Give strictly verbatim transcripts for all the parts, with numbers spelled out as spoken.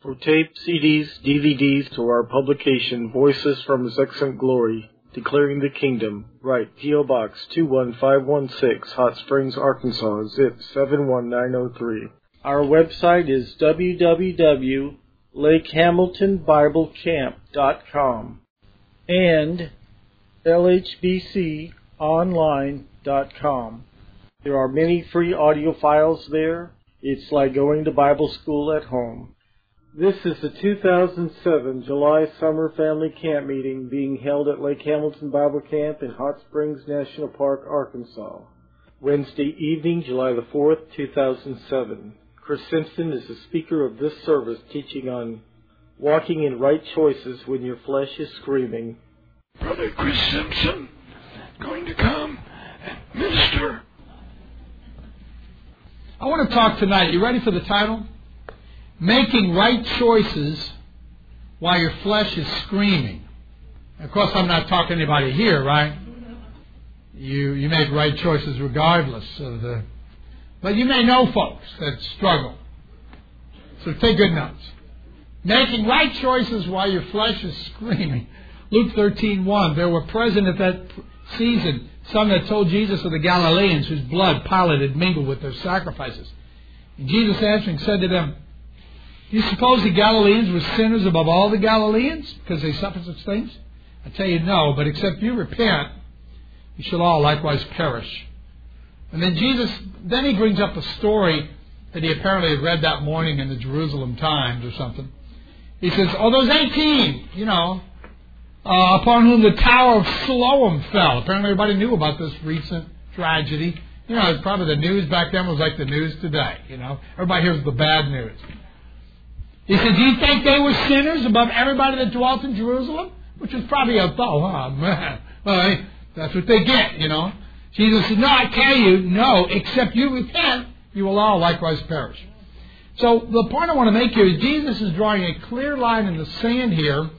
For tape, C Ds, D V Ds, to our publication, Voices from His Excellent Glory, Declaring the Kingdom, write P O. Box two one five one six, Hot Springs, Arkansas, zip seven one nine zero three. Our website is w w w dot lake hamilton bible camp dot com and l h b c online dot com. There are many free audio files there. It's like going to Bible school at home. This is the two thousand seven July Summer Family Camp Meeting being held at Lake Hamilton Bible Camp in Hot Springs National Park, Arkansas. Wednesday evening, July the fourth, two thousand seven. Chris Simpson is the speaker of this service, teaching on walking in right choices when your flesh is screaming. Brother Chris Simpson going to come and minister. I want to talk tonight. You ready for the title? Making right choices while your flesh is screaming. Of course, I'm not talking to anybody here, right? You you make right choices regardless of the... But you may know folks that struggle. So take good notes. Making right choices while your flesh is screaming. Luke thirteen one. There were present at that season some that told Jesus of the Galileans whose blood Pilate had mingled with their sacrifices. And Jesus answering said to them, do you suppose the Galileans were sinners above all the Galileans because they suffered such things? I tell you no, but except you repent, you shall all likewise perish. And then Jesus, then he brings up a story that he apparently had read that morning in the Jerusalem Times or something. He says, oh, those eighteen, you know, uh, upon whom the Tower of Siloam fell. Apparently everybody knew about this recent tragedy. You know, it's probably the news back then was like the news today, you know. Everybody hears the bad news. He said, do you think they were sinners above everybody that dwelt in Jerusalem? Which was probably a thought, oh, man. Well, that's what they get, you know. Jesus said, no, I tell you, no, except you repent, you will all likewise perish. So the point I want to make here is Jesus is drawing a clear line in the sand here,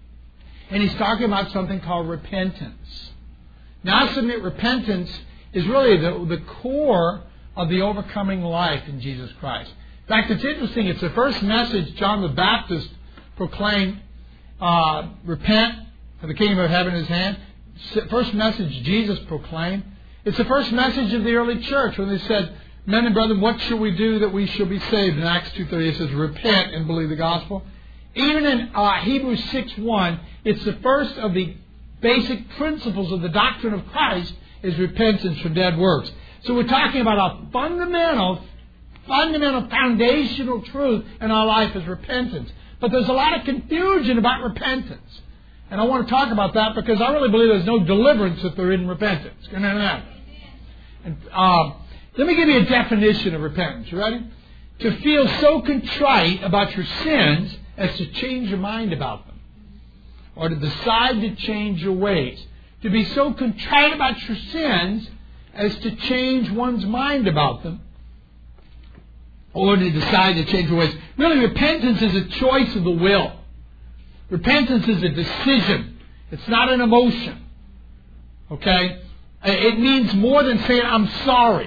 and he's talking about something called repentance. Now, I submit repentance is really the, the core of the overcoming life in Jesus Christ. In fact, it's interesting. It's the first message John the Baptist proclaimed, uh, repent, for the kingdom of heaven is at hand. First message Jesus proclaimed. It's the first message of the early church when they said, men and brethren, what shall we do that we shall be saved? In Acts two thirty it says, repent and believe the gospel. Even in uh, Hebrews six one, it's the first of the basic principles of the doctrine of Christ is repentance from dead works. So we're talking about a fundamental Fundamental foundational truth in our life is repentance. But there's a lot of confusion about repentance. And I want to talk about that because I really believe there's no deliverance if there isn't repentance. And, uh, let me give you a definition of repentance. You ready? To feel so contrite about your sins as to change your mind about them. Or to decide to change your ways. To be so contrite about your sins as to change one's mind about them. Or to decide to change your ways. Really, repentance is a choice of the will. Repentance is a decision. It's not an emotion. Okay? It means more than saying, I'm sorry.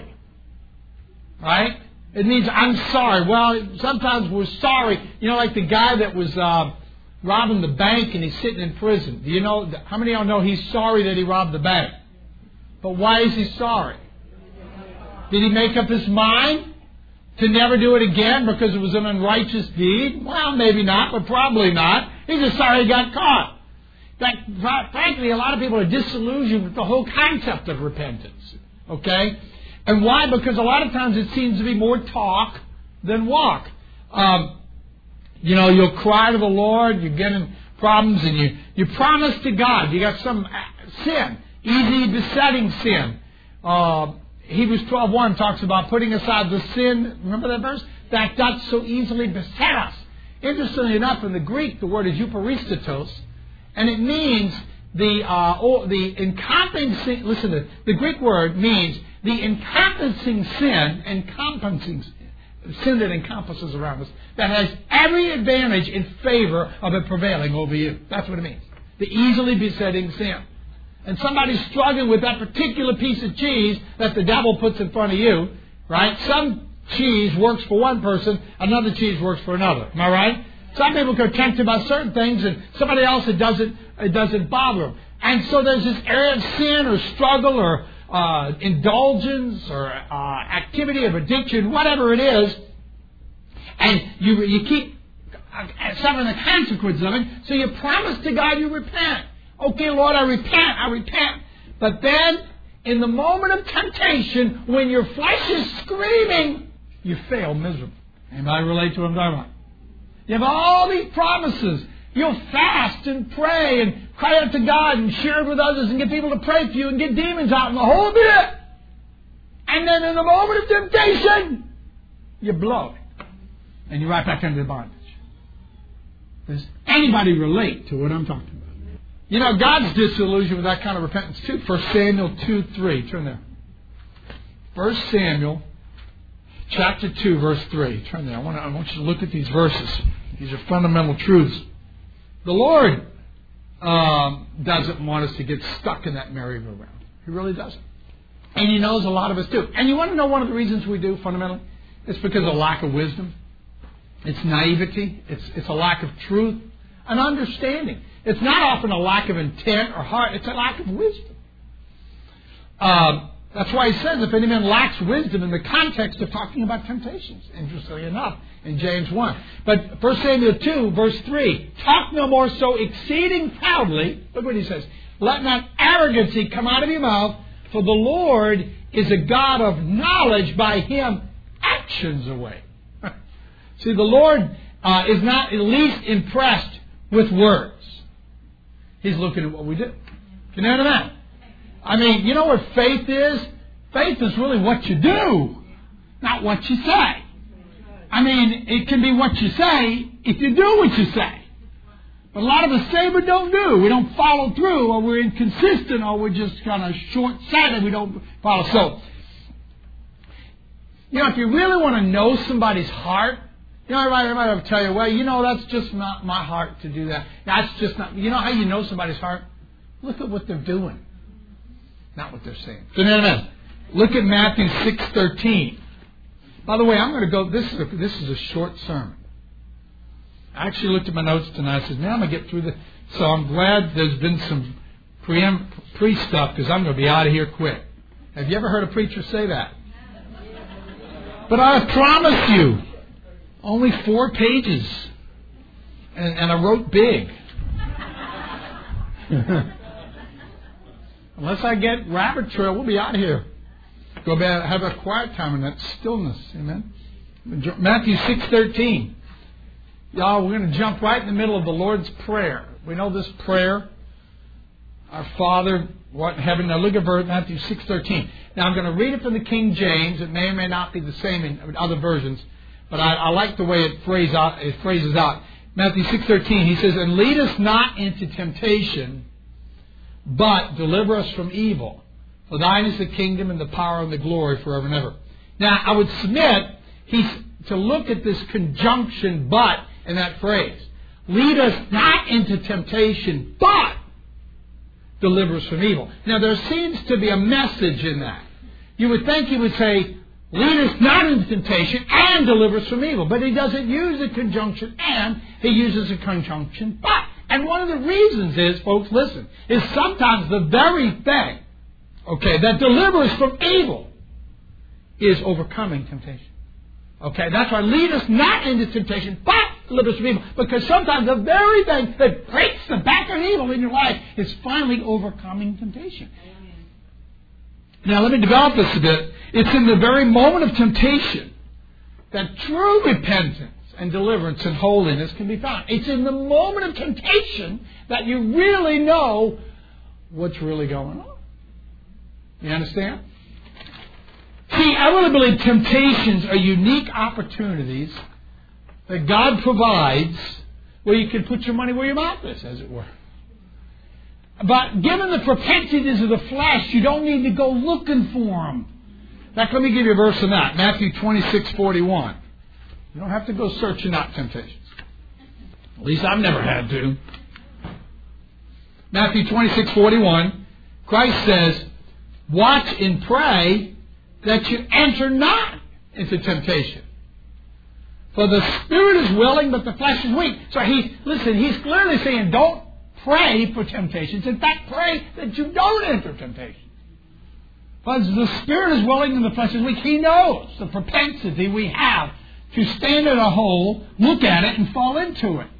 Right? It means, I'm sorry. Well, sometimes we're sorry. You know, like the guy that was uh, robbing the bank and he's sitting in prison. Do you know, how many of y'all know he's sorry that he robbed the bank? But why is he sorry? Did he make up his mind to never do it again because it was an unrighteous deed? Well, maybe not, but probably not. He's just sorry he got caught. In fact, frankly, a lot of people are disillusioned with the whole concept of repentance. Okay? And why? Because a lot of times it seems to be more talk than walk. Um, you know, you'll cry to the Lord, you get in problems, and you, you promise to God. You got some sin, easy besetting sin. Uh, Hebrews twelve one talks about putting aside the sin, remember that verse? That doth so easily beset us. Interestingly enough, in the Greek, the word is eucharistatos, and it means the uh, oh, the encompassing, listen to it, the Greek word means the encompassing sin, encompassing sin that encompasses around us, that has every advantage in favor of it prevailing over you. That's what it means. The easily besetting sin. And somebody's struggling with that particular piece of cheese that the devil puts in front of you, right? Some cheese works for one person, another cheese works for another. Am I right? Some people are tempted by certain things, and somebody else it doesn't it doesn't bother them. And so there's this area of sin or struggle or uh, indulgence or uh, activity of addiction, whatever it is, and you you keep suffering the consequences of it. So you promise to God you repent. Okay, Lord, I repent, I repent. But then, in the moment of temptation, when your flesh is screaming, you fail miserably. Anybody relate to what I'm talking about? You have all these promises. You'll fast and pray and cry out to God and share it with others and get people to pray for you and get demons out and the whole bit. And then in the moment of temptation, you blow it. And you're right back into the bondage. Does anybody relate to what I'm talking about? You know, God's disillusioned with that kind of repentance too. First Samuel two three. Turn there. First Samuel chapter two, verse three. Turn there. I want, to, I want you to look at these verses. These are fundamental truths. The Lord um, doesn't want us to get stuck in that merry-go-round. He really doesn't. And He knows a lot of us do. And you want to know one of the reasons we do, fundamentally? It's because of lack of wisdom. It's naivety. It's, it's a lack of truth and understanding. It's not often a lack of intent or heart. It's a lack of wisdom. Um, that's why He says, if any man lacks wisdom, in the context of talking about temptations, interestingly enough, in James one. But First Samuel two, verse three, talk no more so exceeding proudly. Look what He says. Let not arrogancy come out of your mouth, for the Lord is a God of knowledge. By Him actions away. See, the Lord uh, is not at least impressed with words. He's looking at what we do. Can you understand that? I mean, you know what faith is? Faith is really what you do, not what you say. I mean, it can be what you say if you do what you say. But a lot of us say but don't do. We don't follow through, or we're inconsistent, or we're just kind of short-sighted. We don't follow. So, you know, if you really want to know somebody's heart, you know, everybody, everybody will tell you, well, you know, that's just not my heart to do that. That's just not, you know how you know somebody's heart? Look at what they're doing, not what they're saying. So, no, no, no. Look at Matthew six thirteen. By the way, I'm going to go, this is a, this is a short sermon. I actually looked at my notes tonight. I said, man, I'm going to get through this. So I'm glad there's been some pre pre stuff, because I'm going to be out of here quick. Have you ever heard a preacher say that? But I promise you, only four pages. And, and I wrote big. Unless I get rabbit trail, we'll be out of here. Go back, have a quiet time in that stillness. Amen. Matthew six thirteen. Y'all, we're going to jump right in the middle of the Lord's Prayer. We know this prayer. Our Father, what in heaven. Now look at verse Matthew six thirteen. Now I'm going to read it from the King James. It may or may not be the same in other versions, but I, I like the way it, phrase out, it phrases out. Matthew six thirteen. He says, "And lead us not into temptation, but deliver us from evil. For thine is the kingdom and the power and the glory forever and ever." Now, I would submit he's to look at this conjunction "but" in that phrase. Lead us not into temptation, but deliver us from evil. Now, there seems to be a message in that. You would think he would say, lead us not into temptation and deliver us from evil. But he doesn't use the conjunction "and," he uses a conjunction "but." And one of the reasons is, folks, listen, is sometimes the very thing, okay, that delivers from evil is overcoming temptation. Okay, that's why lead us not into temptation, but deliver us from evil. Because sometimes the very thing that breaks the back of evil in your life is finally overcoming temptation. Now, let me develop this a bit. It's in the very moment of temptation that true repentance and deliverance and holiness can be found. It's in the moment of temptation that you really know what's really going on. You understand? See, I really believe temptations are unique opportunities that God provides where you can put your money where your mouth is, as it were. But given the propensities of the flesh, you don't need to go looking for them. In fact, let me give you a verse on that. Matthew twenty-six forty-one. You don't have to go searching out temptations. At least I've never had to. Matthew twenty-six forty-one. Christ says, "Watch and pray that you enter not into temptation. For the spirit is willing, but the flesh is weak. So he, listen, he's clearly saying don't pray for temptations. In fact, pray that you don't enter temptation. But the spirit is willing and the flesh is weak. He knows the propensity we have to stand at a hole, look at it, and fall into it.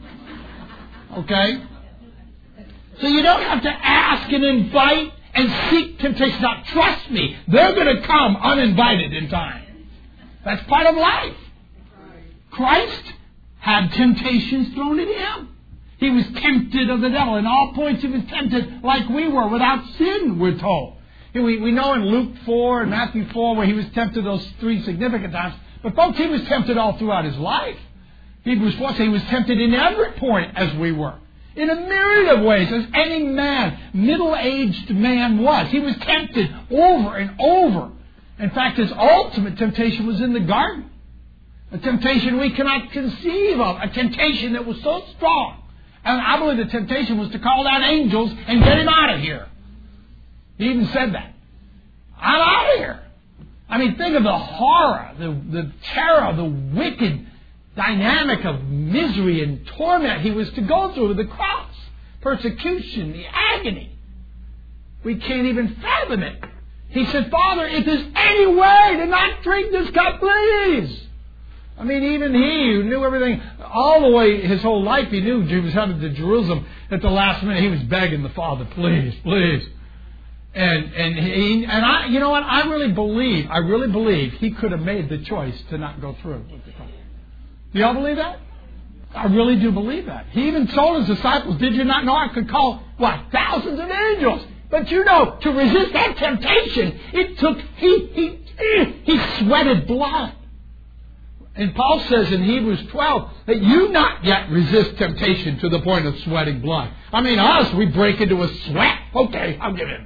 Okay? So you don't have to ask and invite and seek temptation. Now, trust me, they're going to come uninvited in time. That's part of life. Christ had temptations thrown at Him. He was tempted of the devil. In all points He was tempted like we were, without sin, we're told. We, we know in Luke four and Matthew four where He was tempted those three significant times. But folks, He was tempted all throughout His life. Hebrews four says He was tempted in every point as we were. In a myriad of ways, as any man, middle-aged man was. He was tempted over and over. In fact, His ultimate temptation was in the garden. A temptation we cannot conceive of. A temptation that was so strong. And I believe the temptation was to call down angels and get Him out of here. He even said that. I'm out of here. I mean, think of the horror, the, the terror, the wicked dynamic of misery and torment He was to go through with the cross. Persecution, the agony. We can't even fathom it. He said, Father, if there's any way to not drink this cup, please. I mean, even He who knew everything, all the way his whole life, He knew He was headed to Jerusalem. At the last minute, He was begging the Father, please, please. And and he, and I, you know what? I really believe, I really believe He could have made the choice to not go through. Do y'all believe that? I really do believe that. He even told His disciples, did you not know I could call, what, thousands of angels? But you know, to resist that temptation, it took, he, he, he sweated blood. And Paul says in Hebrews twelve that you not yet resist temptation to the point of sweating blood. I mean, us, we break into a sweat. Okay, I'll give in.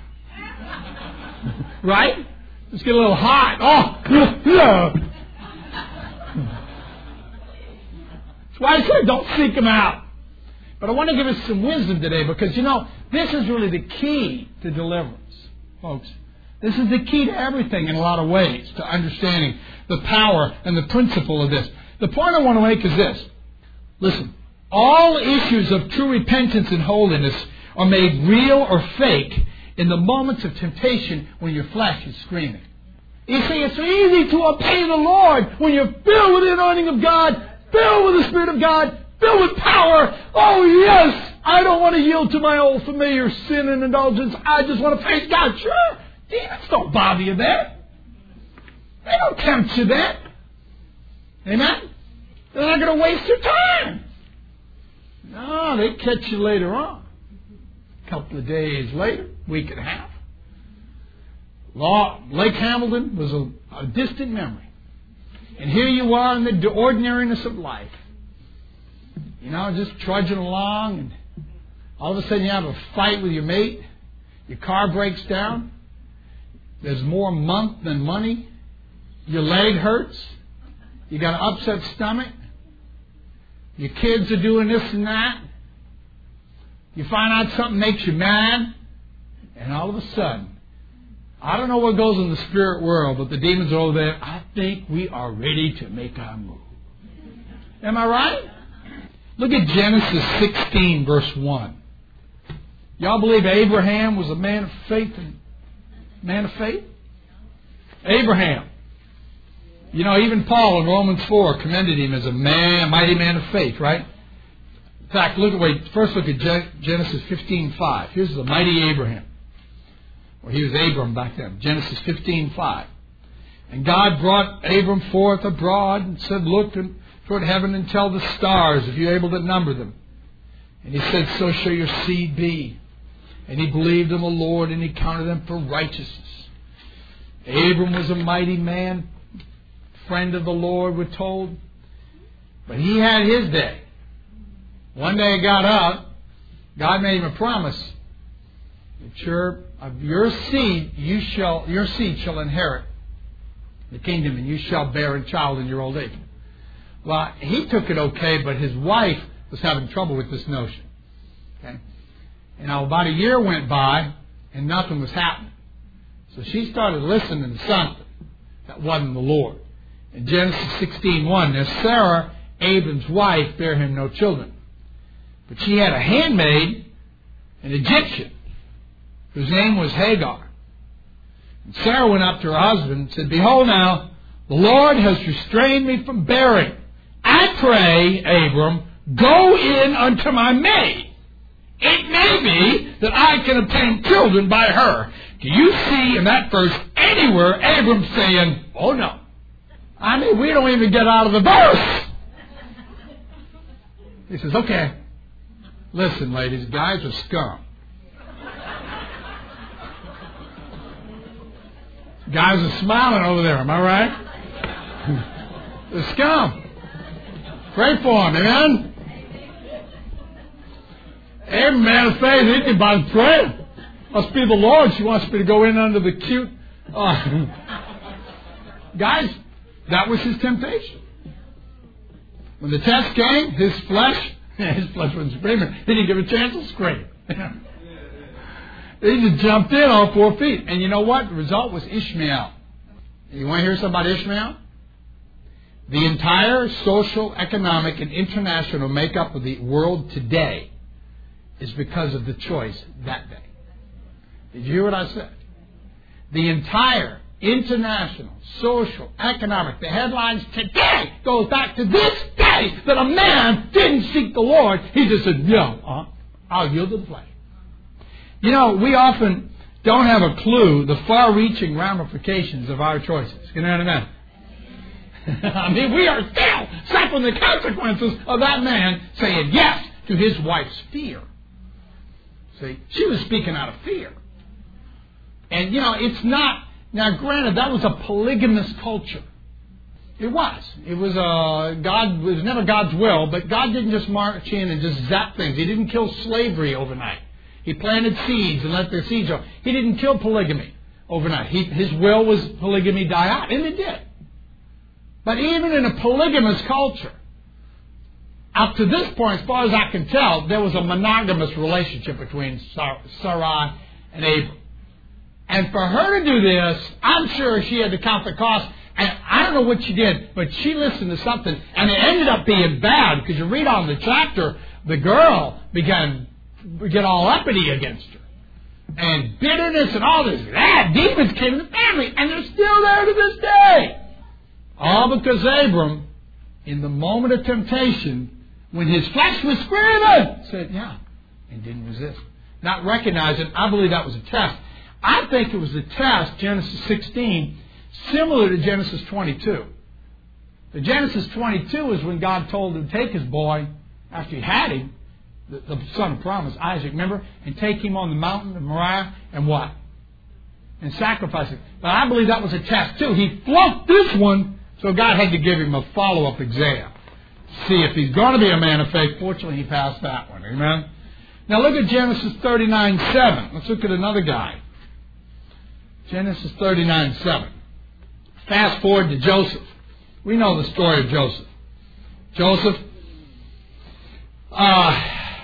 Right? Let's get a little hot. Oh, yeah. That's why I said don't seek Him out. But I want to give us some wisdom today because, you know, this is really the key to deliverance, folks. This is the key to everything in a lot of ways, to understanding the power and the principle of this. The point I want to make is this. Listen, all issues of true repentance and holiness are made real or fake in the moments of temptation when your flesh is screaming. You see, it's easy to obey the Lord when you're filled with the anointing of God, filled with the Spirit of God, filled with power. Oh, yes, I don't want to yield to my old familiar sin and indulgence. I just want to praise God. Sure, demons don't bother you there. They don't tempt you there. Amen? They're not going to waste your time. No, they catch you later on. A couple of days later, week and a half. Law, Lake Hamilton was a, a distant memory. And here you are in the ordinariness of life. You know, just trudging along, and all of a sudden you have a fight with your mate. Your car breaks down. There's more month than money. Your leg hurts. You got an upset stomach. Your kids are doing this and that. You find out something makes you mad. And all of a sudden, I don't know what goes in the spirit world, but the demons are over there. I think we are ready to make our move. Am I right? Look at Genesis sixteen, verse one. Y'all believe Abraham was a man of faith? And man of faith? Abraham. You know, even Paul in Romans four commended him as a man, a mighty man of faith, right? In fact, look at wait, first look at Genesis fifteen five. Here's the mighty Abraham. Well, he was Abram back then. Genesis fifteen five. And God brought Abram forth abroad and said, look toward heaven and tell the stars if you're able to number them. And he said, so shall your seed be. And he believed in the Lord, and he counted them for righteousness. Abram was a mighty man, friend of the Lord, we're told. But he had his day. One day he got up. God made him a promise. That your, of your seed, you shall, your seed shall inherit the kingdom, and you shall bear a child in your old age. Well, he took it okay, but his wife was having trouble with this notion. Okay? And now about a year went by, and nothing was happening. So she started listening to something that wasn't the Lord. In Genesis sixteen one, now Sarah, Abram's wife, bare him no children. But she had a handmaid, an Egyptian, whose name was Hagar. And Sarah went up to her husband and said, Behold now, the Lord has restrained me from bearing. I pray, Abram, go in unto my maid. It may be that I can obtain children by her. Do you see in that verse anywhere Abram saying, oh no. I mean, we don't even get out of the verse. He says, okay, listen, ladies, guys are scum. Guys are smiling over there, am I right? They're scum. Pray for them, amen? Every man of faith, he can buy prayer. Must be the Lord. She wants me to go in under the cute. Uh, guys, that was his temptation. When the test came, his flesh, his flesh wasn't screaming. He didn't give a chance to scream. He just jumped in on four feet. And you know what? The result was Ishmael. You want to hear something about Ishmael? The entire social, economic, and international makeup of the world today is because of the choice that day. Did you hear what I said? The entire international, social, economic, the headlines today goes back to this day that a man didn't seek the Lord. He just said, yeah, uh, I'll yield to the flesh. You know, we often don't have a clue the far-reaching ramifications of our choices. Can you understand? I mean, we are still suffering the consequences of that man saying yes to his wife's fear. See, she was speaking out of fear. And, you know, it's not... Now, granted, that was a polygamous culture. It was. It was uh, God. It was never God's will, but God didn't just march in and just zap things. He didn't kill slavery overnight. He planted seeds and let their seeds grow. He didn't kill polygamy overnight. He, his will was polygamy die out, and it did. But even in a polygamous culture, up to this point, as far as I can tell, there was a monogamous relationship between Sarai and Abram. And for her to do this, I'm sure she had to count the cost. And I don't know what she did, but she listened to something, and it ended up being bad, because you read on the chapter, the girl began to get all uppity against her. And bitterness and all this bad demons came in the family, and they're still there to this day. All because Abram, in the moment of temptation, when his flesh was screaming, said, yeah, and didn't resist. Not recognizing, I believe that was a test. I think it was a test, Genesis sixteen, similar to Genesis twenty-two. The Genesis twenty-two is when God told him to take his boy, after he had him, the, the son of promise, Isaac, remember? And take him on the mountain of Moriah and what? And sacrifice him. But I believe that was a test too. He flunked this one, so God had to give him a follow-up exam. See if he's going to be a man of faith. Fortunately, he passed that one. Amen? Now look at Genesis thirty-nine seven. Let's look at another guy. Genesis thirty-nine seven. Fast forward to Joseph. We know the story of Joseph. Joseph, uh,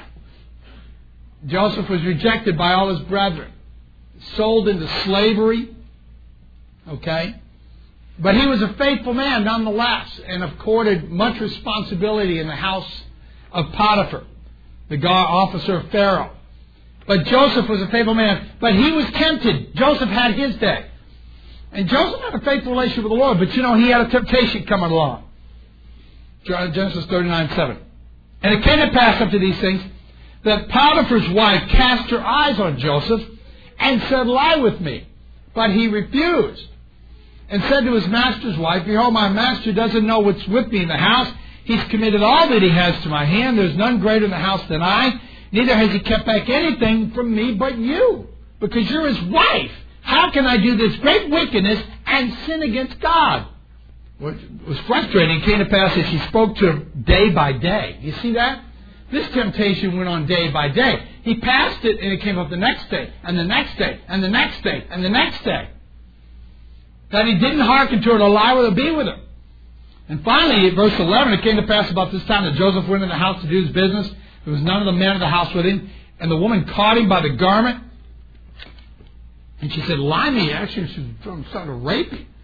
Joseph was rejected by all his brethren, sold into slavery, okay? But he was a faithful man nonetheless, and accorded much responsibility in the house of Potiphar, the guard officer of Pharaoh. But Joseph was a faithful man. But he was tempted. Joseph had his day. And Joseph had a faithful relationship with the Lord. But you know, he had a temptation coming along. Genesis thirty-nine seven. And it came to pass after these things that Potiphar's wife cast her eyes on Joseph and said, lie with me. But he refused. And said to his master's wife, behold, my master doesn't know what's with me in the house. He's committed all that he has to my hand. There's none greater in the house than I. Neither has he kept back anything from me but you, because you're his wife. How can I do this great wickedness and sin against God? What was frustrating came to pass as she spoke to him day by day. You see that? This temptation went on day by day. He passed it, and it came up the next day, and the next day, and the next day, and the next day. That he didn't hearken to her to lie with her, be with her. And finally, at verse eleven, it came to pass about this time that Joseph went in the house to do his business. There was none of the men of the house with him. And the woman caught him by the garment. And she said, lie me. Actually, she was trying to rape him.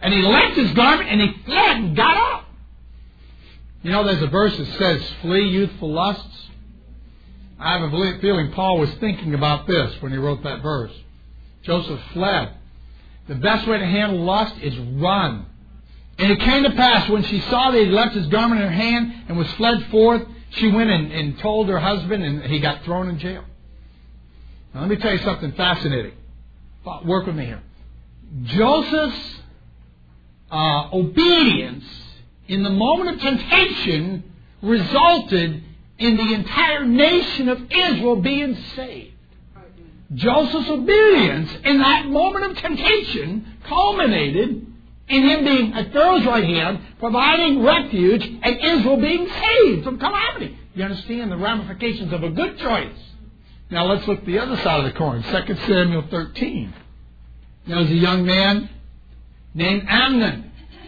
And he left his garment and he fled and got up. You know, there's a verse that says, flee youthful lusts. I have a feeling Paul was thinking about this when he wrote that verse. Joseph fled. The best way to handle lust is run. And it came to pass when she saw that he left his garment in her hand and was fled forth, she went and, and told her husband, and he got thrown in jail. Now let me tell you something fascinating. Work with me here. Joseph's uh, obedience in the moment of temptation resulted in the entire nation of Israel being saved. Joseph's obedience in that moment of temptation culminated in him being at Pharaoh's right hand, providing refuge, and Israel being saved from calamity. You understand the ramifications of a good choice. Now let's look at the other side of the coin. Second Samuel thirteen. There was a young man named Amnon.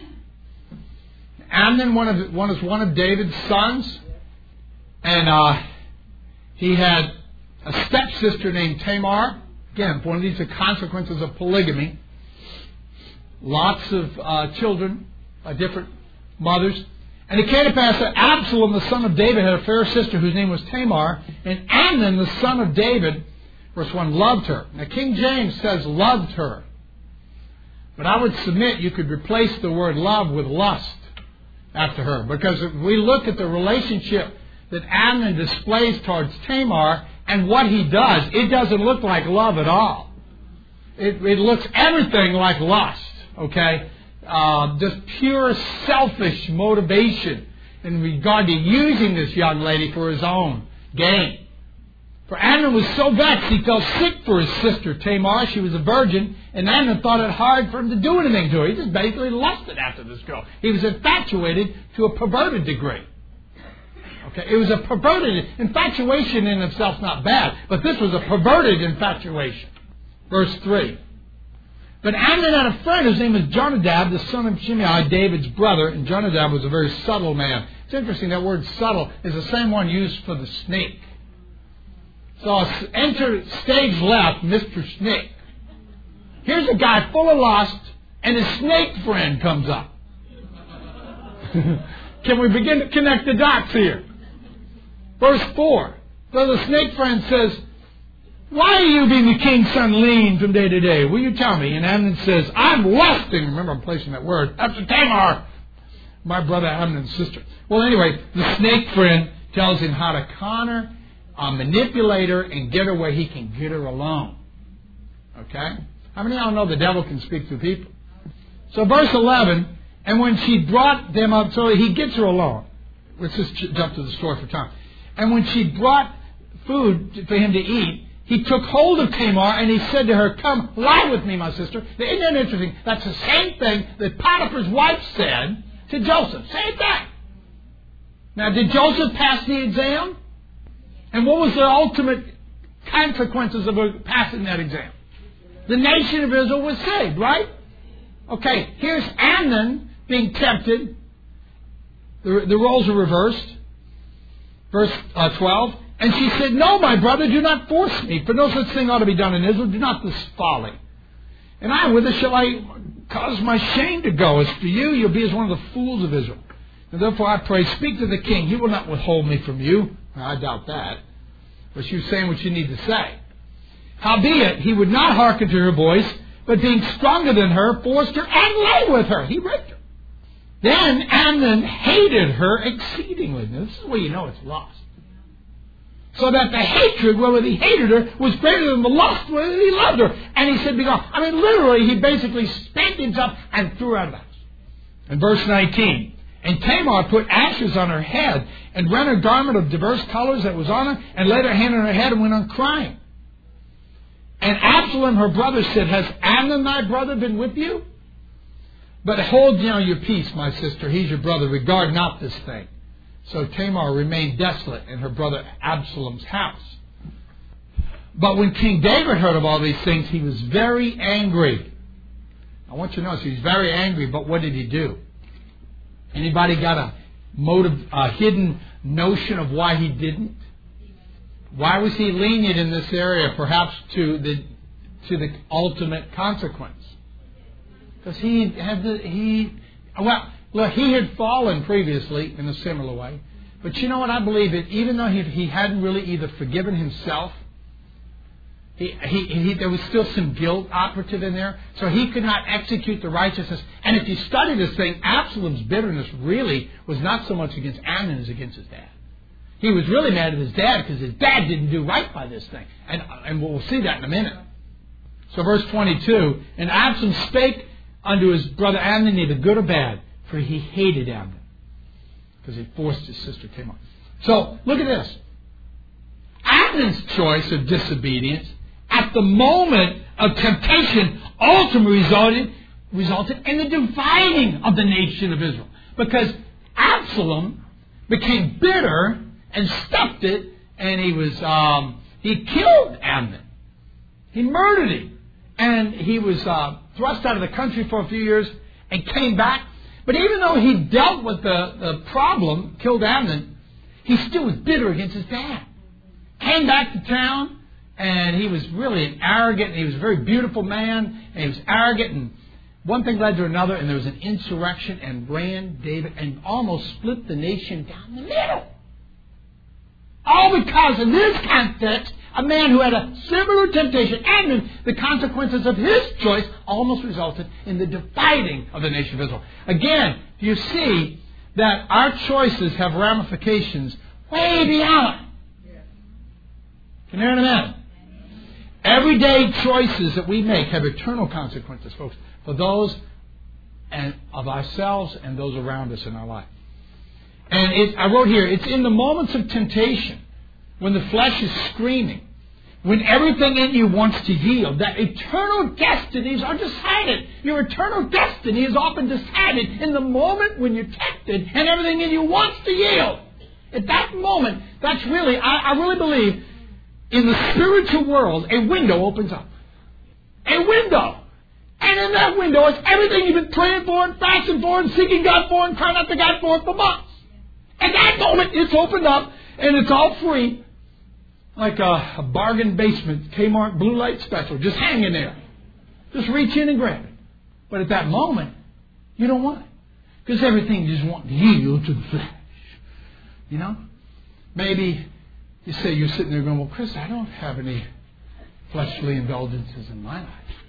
Amnon one of, one was one of David's sons. And uh, he had a stepsister named Tamar. Again, one of these are consequences of polygamy. Lots of uh, children by different mothers. And it came to pass that Absalom, the son of David, had a fair sister whose name was Tamar. And Amnon, the son of David, verse one, loved her. Now, King James says loved her. But I would submit you could replace the word love with lust after her. Because if we look at the relationship that Amnon displays towards Tamar and what he does, it doesn't look like love at all. It, it looks everything like lust, okay? Uh, just pure selfish motivation in regard to using this young lady for his own gain. For Amnon was so vexed, he felt sick for his sister Tamar. She was a virgin, and Amnon thought it hard for him to do anything to her. He just basically lusted after this girl. He was infatuated to a perverted degree. Okay, it was a perverted infatuation in itself, not bad, but this was a perverted infatuation. Verse three. But Amnon had a friend whose name was Jonadab, the son of Shimei, David's brother, and Jonadab was a very subtle man. It's interesting, that word subtle is the same one used for the snake. So enter stage left, Mister Snake. Here's a guy full of lust, and his snake friend comes up. Can we begin to connect the dots here? Verse four. So the snake friend says, why are you being the king's son lean from day to day? Will you tell me? And Amnon says, I'm lusting. Remember, I'm placing that word. After Tamar, my brother Amnon's sister. Well, anyway, the snake friend tells him how to con her, uh, manipulate her, and get her where he can get her alone. Okay? How many of y'all know the devil can speak to people? So verse eleven, and when she brought them up, so he gets her alone. Let's just jump to the story for time. And when she brought food for him to eat, he took hold of Tamar and he said to her, come, lie with me, my sister. Now, isn't that interesting? That's the same thing that Potiphar's wife said to Joseph. Same thing. Now, did Joseph pass the exam? And what was the ultimate consequences of passing that exam? The nation of Israel was saved, right? Okay, here's Amnon being tempted. The, the roles are reversed. Verse uh, twelve. And she said, no, my brother, do not force me, for no such thing ought to be done in Israel. Do not this folly. And I, whither shall I cause my shame to go? As for you, you'll be as one of the fools of Israel. And therefore I pray, speak to the king. He will not withhold me from you. Well, I doubt that. But she was saying what you need to say. Howbeit, he would not hearken to her voice, but being stronger than her, forced her and lay with her. He raped her. Then Amnon hated her exceedingly. Now, this is where you know it's lost. So that the hatred, whether he hated her, was greater than the lust, whether he loved her. And he said, because, I mean, literally, he basically spent himself and threw her out of the house. In verse nineteen, and Tamar put ashes on her head, and rent her garment of diverse colors that was on her, and laid her hand on her head, and went on crying. And Absalom, her brother, said, has Amnon, thy brother, been with you? But hold now your peace, my sister. He's your brother. Regard not this thing. So Tamar remained desolate in her brother Absalom's house. But when King David heard of all these things, he was very angry. I want you to notice he was very angry, but what did he do? Anybody got a motive, a hidden notion of why he didn't? Why was he lenient in this area, perhaps to the to the ultimate consequence? Because he had the, he, well, look, he had fallen previously in a similar way. But you know what? I believe it, even though he, he hadn't really either forgiven himself, he, he, he, there was still some guilt operative in there, so he could not execute the righteousness. And if you study this thing, Absalom's bitterness really was not so much against Amnon as against his dad. He was really mad at his dad because his dad didn't do right by this thing. And, and we'll see that in a minute. So verse twenty-two, and Absalom spake unto his brother Amnon neither good or bad, for he hated Amnon, because he forced his sister Tamar. So, look at this. Amnon's choice of disobedience at the moment of temptation ultimately resulted, resulted in the dividing of the nation of Israel. Because Absalom became bitter and stuffed it, and he was um, he killed Amnon. He murdered him. And he was uh, thrust out of the country for a few years and came back. But even though he dealt with the, the problem, killed Amnon, he still was bitter against his dad. Came back to town, and he was really an arrogant, and he was a very beautiful man, and he was arrogant, and one thing led to another, and there was an insurrection, and ran David, and almost split the nation down the middle. All because in this context, a man who had a similar temptation, and the consequences of his choice almost resulted in the dividing of the nation of Israel. Again, you see that our choices have ramifications way beyond. Can you hear an amen? Everyday choices that we make have eternal consequences, folks, for those and of ourselves and those around us in our life. And it, I wrote here, it's in the moments of temptation, when the flesh is screaming, when everything in you wants to yield, that eternal destinies are decided. Your eternal destiny is often decided in the moment when you're tempted and everything in you wants to yield. At that moment, that's really, I, I really believe, in the spiritual world, a window opens up. A window. And in that window is everything you've been praying for and fasting for and seeking God for and crying out to God for for months. At that moment, it's opened up and it's all free. Like a, a bargain basement Kmart blue light special, just hanging there. Just reach in and grab it. But at that moment, you don't want it. Because everything you just want to yield to the flesh. You know? Maybe you say you're sitting there going, well, Chris, I don't have any fleshly indulgences in my life.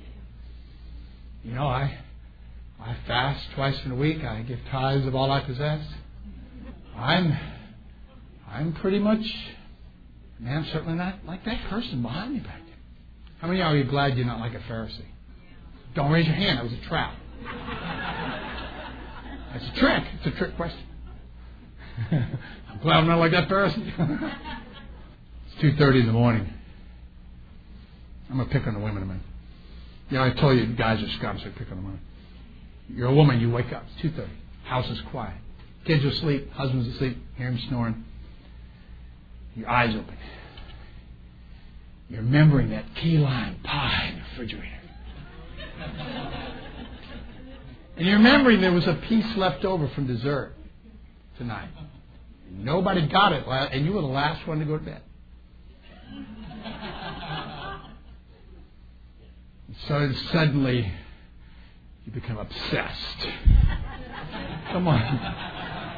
You know, I I fast twice in a week. I give tithes of all I possess. I'm I'm pretty much... Man, I'm certainly not like that person behind me back there. How many of you are glad you're not like a Pharisee? Don't raise your hand. That was a trap. That's a trick. It's a trick question. I'm glad I'm not like that Pharisee. It's two thirty in the morning. I'm going to pick on the women a minute. You know, I told you guys are scum, so I pick on the women. You're a woman, you wake up. It's two thirty. House is quiet. Kids are asleep. Husband's asleep. Hear him snoring. Your eyes open. You're remembering that key lime pie in the refrigerator. And you're remembering there was a piece left over from dessert tonight. Nobody got it, and you were the last one to go to bed. So suddenly, you become obsessed. Come on.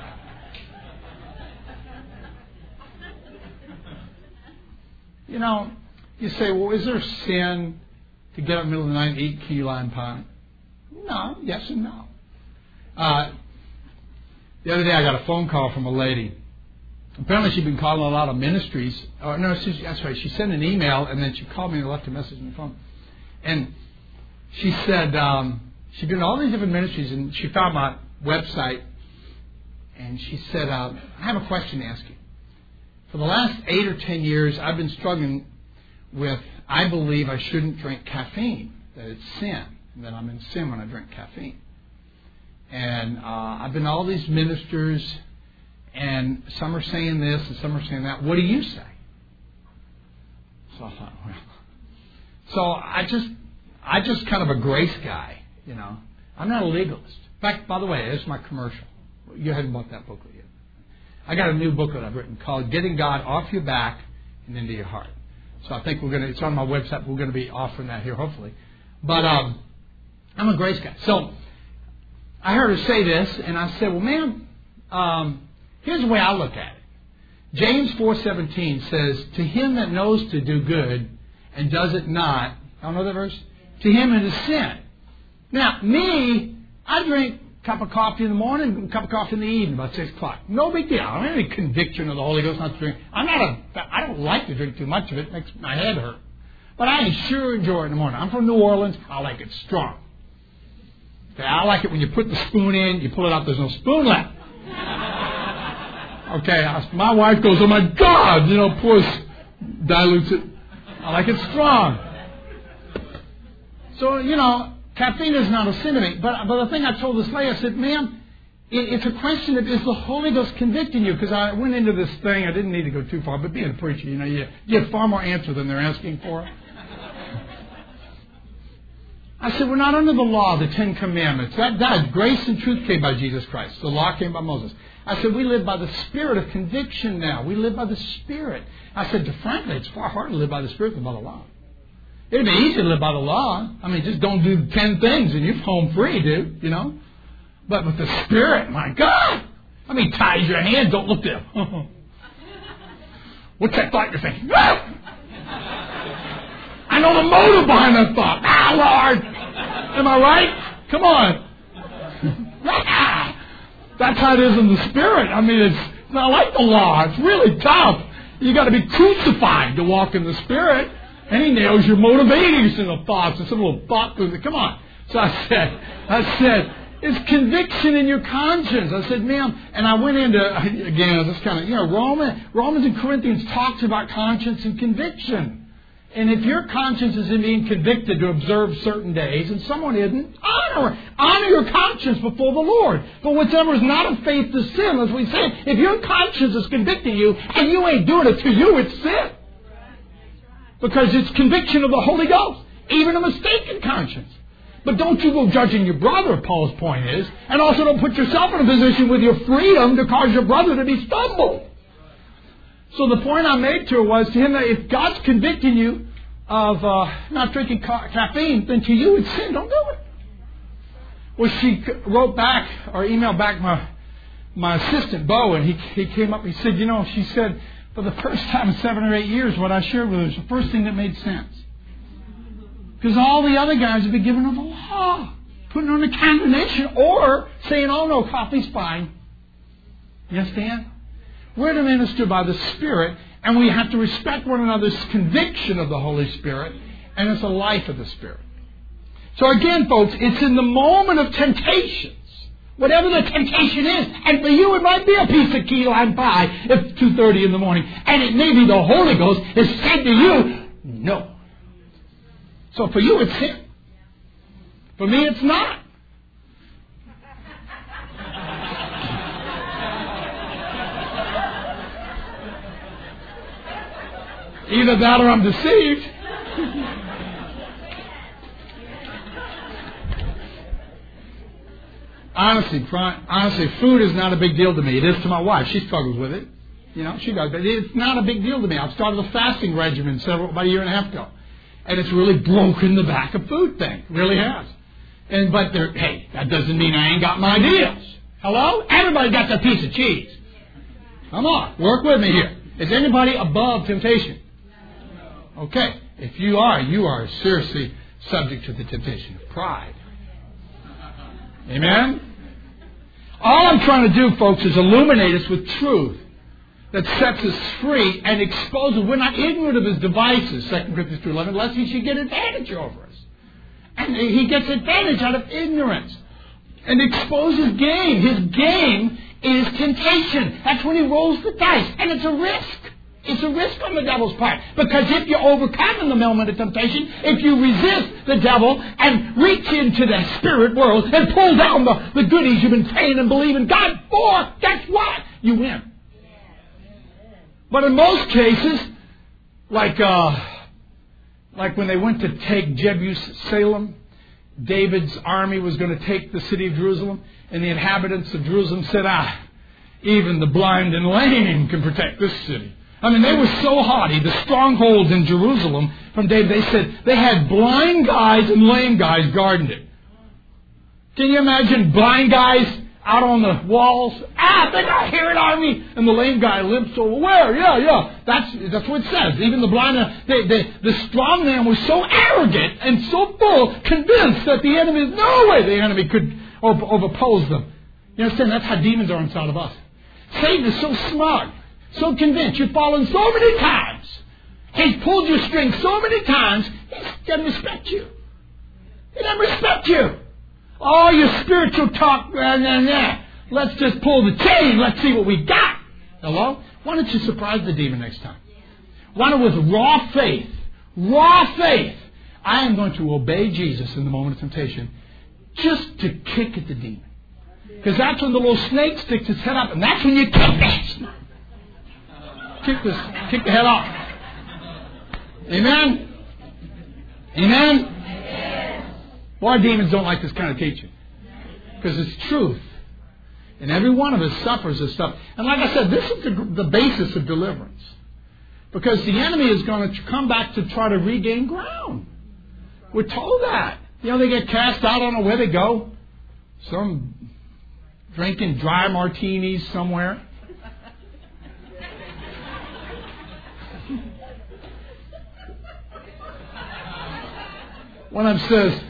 You know, you say, well, is there sin to get up in the middle of the night and eat key lime pie? No, yes and no. Uh, the other day I got a phone call from a lady. Apparently she'd been calling a lot of ministries. Oh, no, she, that's right. She sent an email and then she called me and left a message on the phone. And she said um, she'd been in all these different ministries and she found my website. And she said, uh, I have a question to ask you. For the last eight or ten years, I've been struggling with, I believe I shouldn't drink caffeine, that it's sin, and that I'm in sin when I drink caffeine. And uh, I've been to all these ministers, and some are saying this and some are saying that. What do you say? So I thought, well. So I just, I just kind of a grace guy, you know. I'm not a legalist. In fact, by the way, there's my commercial. You haven't bought that booklet yet. I got a new booklet I've written called Getting God Off Your Back and Into Your Heart. So I think we're going to, it's on my website, we're going to be offering that here, hopefully. But um, I'm a grace guy. So I heard her say this, and I said, well, ma'am, um, here's the way I look at it. James four seventeen says, to him that knows to do good and does it not, I don't know that verse, to him it is sin. Now, me, I drink a cup of coffee in the morning, a cup of coffee in the evening, about six o'clock. No big deal. I don't have any conviction of the Holy Ghost not to drink. I'm not a, I don't like to drink too much of it. It makes my head hurt. But I sure enjoy it in the morning. I'm from New Orleans. I like it strong. Okay, I like it when you put the spoon in, you pull it out, there's no spoon left. Okay, I, my wife goes, oh my God, you know, pours, dilutes it. I like it strong. So, you know, caffeine is not a sin to me. But, but the thing I told this lady, I said, ma'am, it, it's a question of, is the Holy Ghost convicting you? Because I went into this thing, I didn't need to go too far, but being a preacher, you know, you, you get far more answer than they're asking for. I said, we're not under the law, the Ten Commandments. That died. Grace and truth came by Jesus Christ. The law came by Moses. I said, we live by the Spirit of conviction now. We live by the Spirit. I said, frankly, it's far harder to live by the Spirit than by the law. It'd be easy to live by the law. I mean, just don't do ten things and you're home free, dude, you know. But with the Spirit, my God. I mean, ties your hands, don't look there. What's that thought you're thinking? I know the motive behind that thought. Ah, Lord. Am I right? Come on. That's how it is in the Spirit. I mean, it's not like the law. It's really tough. You got to be crucified to walk in the Spirit. And he nails your motivations and the thoughts. It's a little thought through the, come on. So I said, I said, it's conviction in your conscience. I said, ma'am, and I went into, again, this kind of, you know, Romans, Romans and Corinthians talks about conscience and conviction. And if your conscience is in being convicted to observe certain days and someone isn't, honor honor your conscience before the Lord. But whatever is not of faith is sin, as we say. If your conscience is convicting you and you ain't doing it to you, it's sin. Because it's conviction of the Holy Ghost, even a mistaken conscience. But don't you go judging your brother, Paul's point is, and also don't put yourself in a position with your freedom to cause your brother to be stumbled. So the point I made to her was to him that if God's convicting you of uh, not drinking ca- caffeine, then to you it's sin. Don't do it. Well, she wrote back or emailed back my my assistant, Bo, and he, he came up and he said, you know, she said, for the first time in seven or eight years, what I shared with her was the first thing that made sense. Because all the other guys have been given her the law, putting her on a condemnation, or saying, oh no, coffee's fine. You understand? We're to minister by the Spirit, and we have to respect one another's conviction of the Holy Spirit, and it's a life of the Spirit. So again, folks, it's in the moment of temptations, whatever the temptation is, and for you it might be a piece of key lime pie at two thirty in the morning, and it may be the Holy Ghost has said to you, no. So for you it's sin. For me it's not. Either that or I'm deceived. Honestly, honestly, food is not a big deal to me. It is to my wife. She struggles with it. You know, she does. But it's not a big deal to me. I've started a fasting regimen several, about a year and a half ago. And it's really broken the back of food thing. It really has. And But, there, hey, that doesn't mean I ain't got my deals. Hello? Everybody got their piece of cheese. Come on. Work with me here. Is anybody above temptation? Okay. If you are, you are seriously subject to the temptation of pride. Amen? All I'm trying to do, folks, is illuminate us with truth that sets us free and exposes. We're not ignorant of his devices, Second Corinthians two eleven, lest he should get advantage over us. And he gets advantage out of ignorance. And exposes game. His game is temptation. That's when he rolls the dice. And it's a risk. It's a risk on the devil's part. Because if you overcome in the moment of temptation, if you resist the devil and reach into the spirit world and pull down the, the goodies you've been praying and believing God for, guess what? You win. But in most cases, like uh, like when they went to take Jebus Salem, David's army was going to take the city of Jerusalem, and the inhabitants of Jerusalem said, ah, even the blind and lame can protect this city. I mean, they were so haughty. The strongholds in Jerusalem from David, they said they had blind guys and lame guys guarding it. Can you imagine blind guys out on the walls? Ah, they got here an army. And the lame guy limps over. Where? Yeah, yeah. That's that's what it says. Even the blind, they, they, the strong man was so arrogant and so full, convinced that the enemy, no way the enemy could over, oppose them. You understand? That's how demons are inside of us. Satan is so smart, so convinced. You've fallen so many times. He's pulled your string so many times, he doesn't respect you. He doesn't respect you. All your spiritual talk, nah, nah, nah. Let's just pull the chain. Let's see what we got. Hello? Why don't you surprise the demon next time? Why don't with raw faith, raw faith, I am going to obey Jesus in the moment of temptation just to kick at the demon. Because that's when the little snake sticks its head up, and that's when you kick it. Kick, this, kick the head off. Amen? Amen? Boy, demons don't like this kind of teaching. Because it's truth. And every one of us suffers this stuff. And like I said, this is the, the basis of deliverance. Because the enemy is going to come back to try to regain ground. We're told that. You know, they get cast out, I don't know where they go. Some drinking dry martinis somewhere. One of them says,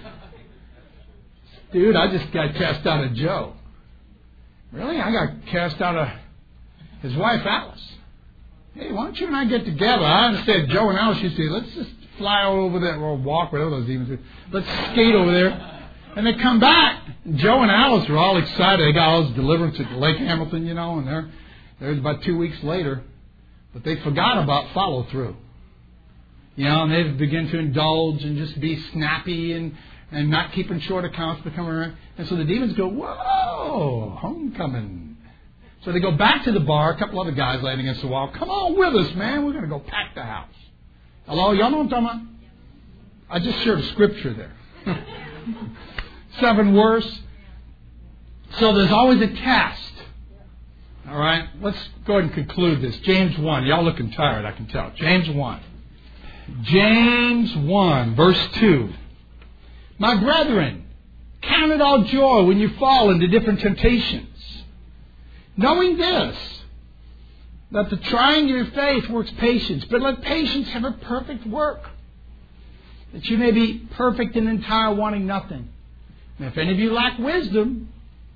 dude, I just got cast out of Joe. Really? I got cast out of his wife, Alice. Hey, why don't you and I get together? I understand Joe and Alice used to say, let's just fly all over there, or walk, whatever those demons do. Let's skate over there. And they come back. Joe and Alice are all excited. They got all this deliverance at Lake Hamilton, you know, and they're, they're about two weeks later. But they forgot about follow through. You know, and they begin to indulge and just be snappy and, and not keeping short accounts, becoming around. And so the demons go, whoa, homecoming. So they go back to the bar, a couple other guys laying against the wall. Come on with us, man. We're going to go pack the house. Hello, y'all know what I'm talking about? I just shared a scripture there. Seven worse. So there's always a test. All right? Let's go ahead and conclude this. James one. Y'all looking tired, I can tell. James one. James one, verse two. My brethren, count it all joy when you fall into different temptations, knowing this, that the trying of your faith works patience, but let patience have a perfect work, that you may be perfect and entire, wanting nothing. And if any of you lack wisdom,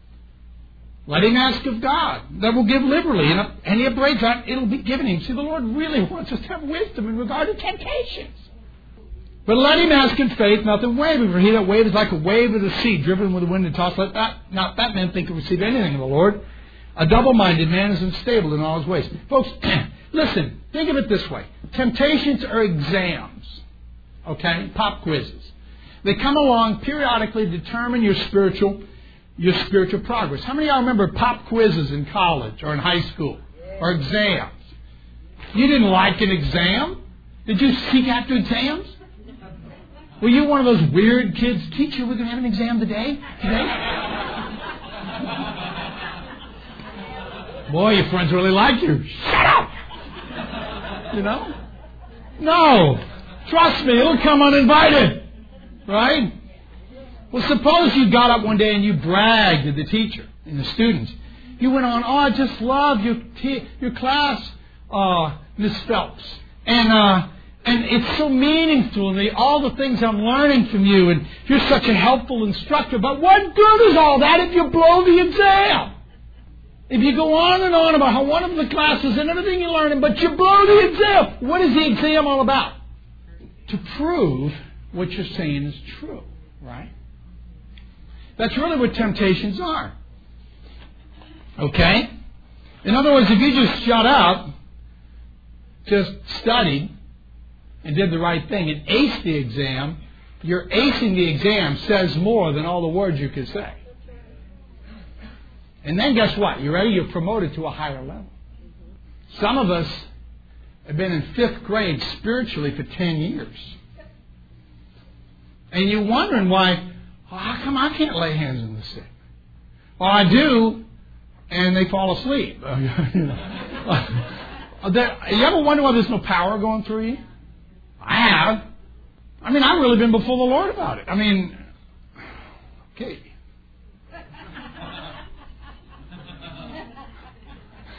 let him ask of God, that will give liberally, and if any upbraids that, it'll be given him. See, the Lord really wants us to have wisdom in regard to temptations. But let him ask in faith, nothing wavering. For he that waves like a wave of the sea, driven with the wind and tossed. Let that, not that man think to receive anything of the Lord. A double-minded man is unstable in all his ways. Folks, listen, think of it this way. Temptations are exams. Okay? Pop quizzes. They come along periodically to determine your spiritual your spiritual progress. How many of y'all remember pop quizzes in college or in high school? Or exams? You didn't like an exam? Did you seek after exams? Were you one of those weird kids? Teacher, we're going to have an exam today? Today? Boy, your friends really like you. Shut up! You know? No. Trust me, it'll come uninvited. Right? Well, suppose you got up one day and you bragged to the teacher and the students. You went on, oh, I just love your t- your class, uh, Miss Phelps. And uh, and it's so meaningful to me, all the things I'm learning from you. And you're such a helpful instructor. But what good is all that if you blow the exam? If you go on and on about how wonderful the class is and everything you're learning, but you blow the exam. What is the exam all about? To prove what you're saying is true, right? That's really what temptations are. Okay? In other words, if you just shut up, just studied, and did the right thing, and aced the exam, your acing the exam says more than all the words you could say. And then guess what? You ready? You're promoted to a higher level. Some of us have been in fifth grade spiritually for ten years. And you're wondering why, oh, how come I can't lay hands on the sick? Well, I do, and they fall asleep. You ever wonder why there's no power going through you? I have. I mean, I've really been before the Lord about it. I mean, okay.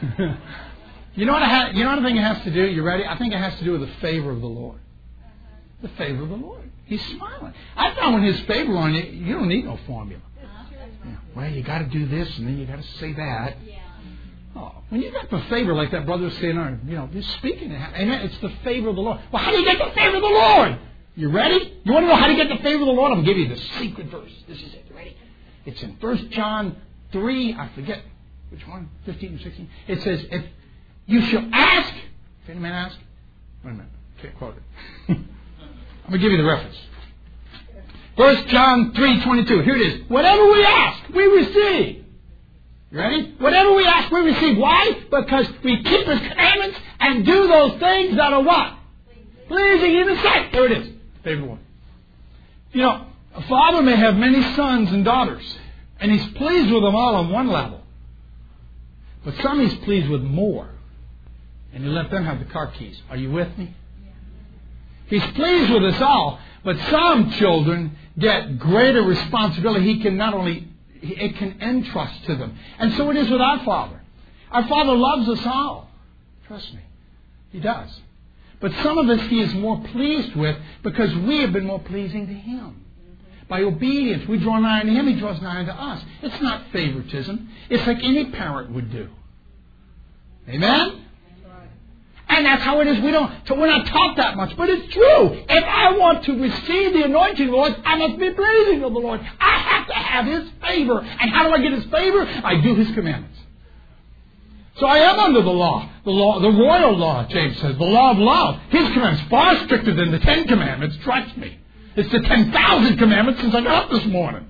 You know what I ha- you know what I think it has to do? You ready? I think it has to do with the favor of the Lord. The favor of the Lord. He's smiling. I found when His favor on you, you don't need no formula. Yeah. Well, you got to do this, and then you got to say that. Oh, when you got the favor like that brother was saying, you know, just speaking, amen. It's the favor of the Lord. Well, how do you get the favor of the Lord? You ready? You want to know how to get the favor of the Lord? I'm going to give you the secret verse. This is it. You ready? It's in First John three. I forget which one. Fifteen or sixteen. It says, "If you shall ask, if any man ask." Wait a minute. Can't quote it. I'm going to give you the reference. First John three twenty-two. Here it is. Whatever we ask, we receive. You ready? Whatever we ask, we receive. Why? Because we keep His commandments and do those things that are what? Pleasing in His sight. There it is. Favorite one. You know, a father may have many sons and daughters, and he's pleased with them all on one level. But some he's pleased with more. And he let them have the car keys. Are you with me? He's pleased with us all, but some children get greater responsibility. He can not only, it can entrust to them. And so it is with our Father. Our Father loves us all. Trust me. He does. But some of us He is more pleased with because we have been more pleasing to Him. By obedience, we draw nigh unto Him, He draws nigh unto us. It's not favoritism. It's like any parent would do. Amen? And that's how it is. We don't, so we're not taught that much. But it's true. If I want to receive the anointing of the Lord, I must be pleasing of the Lord. I have to have His favor. And how do I get His favor? I do His commandments. So I am under the law. The law, the royal law, James says. The law of love. His commandments far stricter than the Ten Commandments. Trust me. It's the ten thousand commandments since I got up this morning.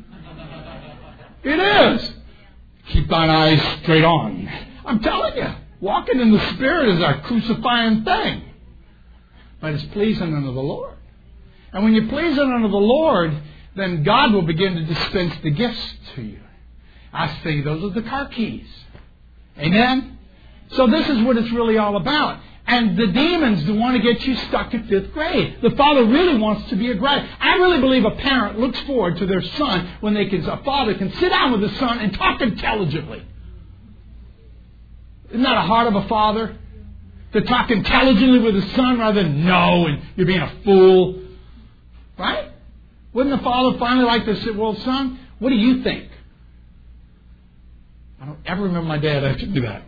It is. Keep thine eyes straight on. I'm telling you. Walking in the Spirit is our crucifying thing. But it's pleasing unto the Lord. And when you're pleasing unto the Lord, then God will begin to dispense the gifts to you. I say those are the car keys. Amen? So this is what it's really all about. And the demons do want to get you stuck at fifth grade. The father really wants to be a grad. I really believe a parent looks forward to their son when they can, a father can sit down with his son and talk intelligently. Isn't that a heart of a father? To talk intelligently with his son rather than no and you're being a fool. Right? Wouldn't the father finally like to say, well, son, what do you think? I don't ever remember my dad having to do that.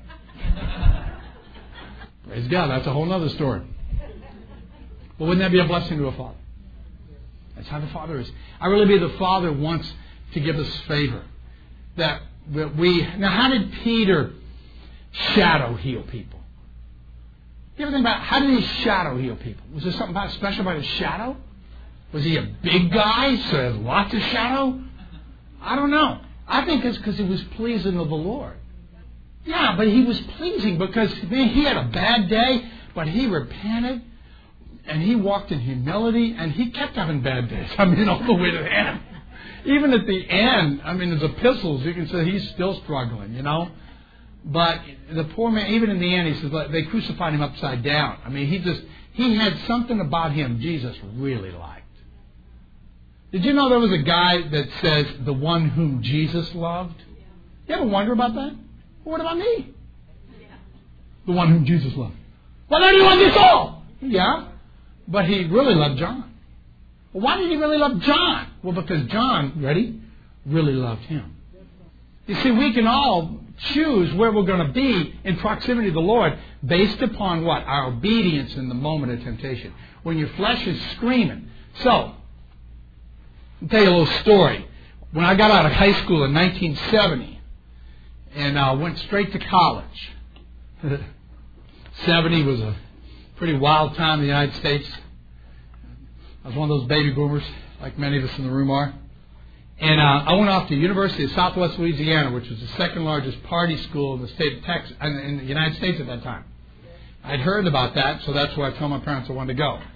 Praise God, that's a whole other story. But wouldn't that be a blessing to a father? That's how the father is. I really believe the father wants to give us favor. That we now how did Peter shadow heal people? You ever think about how did he shadow heal people? Was there something about special about his shadow? Was he a big guy, so he has lots of shadow? I don't know. I think it's because he was pleasing of the Lord. Yeah, but he was pleasing because, man, he had a bad day, but he repented, and he walked in humility, and he kept having bad days. I mean, all the way to the end. Even at the end, I mean, his epistles, you can say he's still struggling, you know. But the poor man, even in the end, he says, they crucified him upside down. I mean, he just, he had something about him Jesus really liked. Did you know there was a guy that says, the one whom Jesus loved? You ever wonder about that? Well, what about me? The one whom Jesus loved. Well, then he loved us all. Yeah, but he really loved John. Well, why did he really love John? Well, because John, ready, really loved him. You see, we can all choose where we're going to be in proximity to the Lord based upon what? Our obedience in the moment of temptation. When your flesh is screaming. So, I'll tell you a little story. When I got out of high school in nineteen seventy, and uh, went straight to college. seventy was a pretty wild time in the United States. I was one of those baby boomers, like many of us in the room are. And uh, I went off to the University of Southwest Louisiana, which was the second largest party school in the state of Texas, in the United States at that time. I'd heard about that, so that's why I told my parents I wanted to go.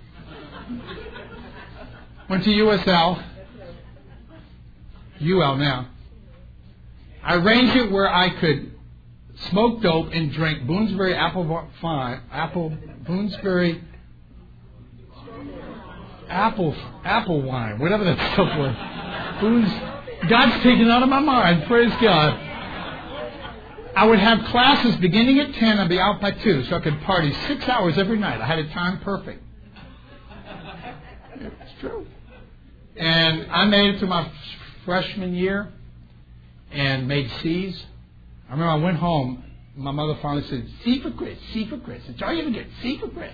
Went to U S L, U L now. I arranged it where I could smoke dope and drink Boonesbury apple fine, apple Boonesbury apple apple wine, whatever that stuff was. Boone's, God's taken it out of my mind. Praise God. I would have classes beginning at ten. I'd be out by two, so I could party six hours every night. I had it timed perfect. It's true. And I made it to my freshman year and made C's. I remember I went home. My mother finally said, C for Chris, C for Chris. That's all you ever get, C for Chris.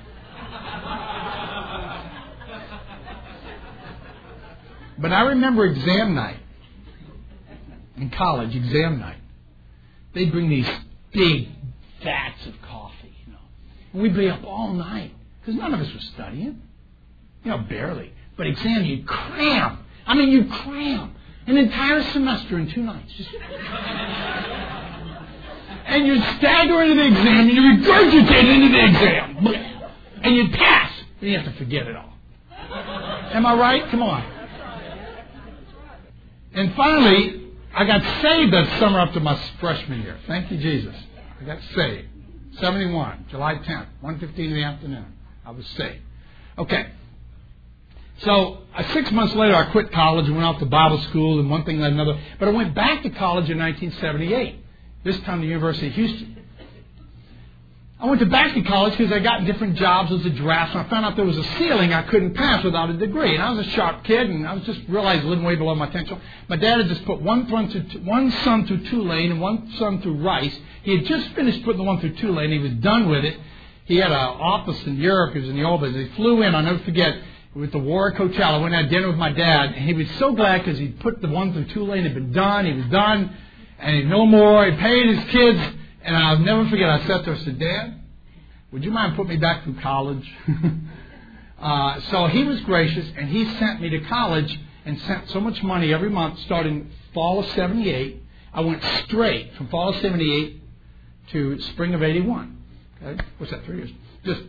But I remember exam night. In college, exam night. They'd bring these big vats of coffee, you know. And we'd be up all night. Because none of us was studying. You know, barely. But exam, you'd cram. I mean, you'd cram. An entire semester in two nights. Just and you'd stagger into the exam, and you'd regurgitate into the exam. And you'd pass. And you have to forget it all. Am I right? Come on. And finally, I got saved that summer up to my freshman year. Thank you, Jesus. I got saved. seventy-one, July tenth, one fifteen in the afternoon. I was saved. Okay. So, uh, six months later, I quit college and went off to Bible school, and one thing led another. But I went back to college in nineteen seventy-eight. This time to the University of Houston. I went to back to college because I got different jobs as a draftsman. I found out there was a ceiling I couldn't pass without a degree. And I was a sharp kid, and I was just realized living way below my potential. My dad had just put one, through, one son through Tulane and one son through Rice. He had just finished putting the one through Tulane. He was done with it. He had an office in Europe. He was in the old business. He flew in. I'll never forget. With the war at Coachella. I went and had dinner with my dad. And he was so glad because he put the one through Tulane. It had been done. He was done. And he no more. He paid his kids. And I'll never forget. I sat there and said, Dad, would you mind putting me back through college? uh, so he was gracious, and he sent me to college and sent so much money every month starting fall of seventy-eight. I went straight from fall of seventy-eight to spring of eighty-one. Okay? What's that, three years? Just